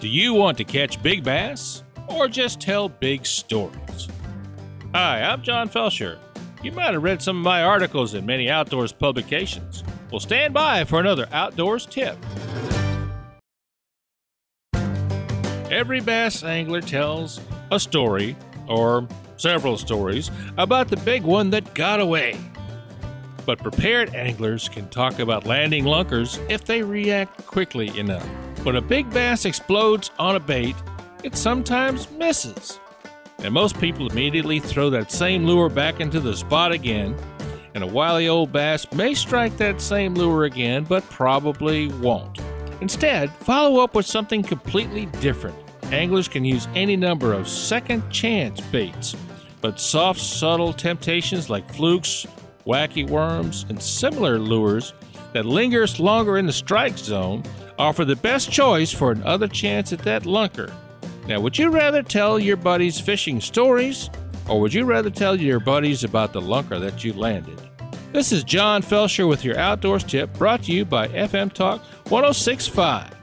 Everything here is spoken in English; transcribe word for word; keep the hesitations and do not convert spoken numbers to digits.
Do you want to catch big bass or just tell big stories? Hi, I'm John Felsher. You might have read some of my articles in many outdoors publications. Well, stand by for another outdoors tip. Every bass angler tells a story, or several stories, about the big one that got away. But prepared anglers can talk about landing lunkers if they react quickly enough. When a big bass explodes on a bait, it sometimes misses. And most people immediately throw that same lure back into the spot again, and a wily old bass may strike that same lure again, but probably won't. Instead, follow up with something completely different. Anglers can use any number of second chance baits, but soft, subtle temptations like flukes, wacky worms, and similar lures that lingers longer in the strike zone offer the best choice for another chance at that lunker. Now, would you rather tell your buddies fishing stories, or would you rather tell your buddies about the lunker that you landed? This is John Felsher with your Outdoors Tip, brought to you by F M Talk one oh six point five.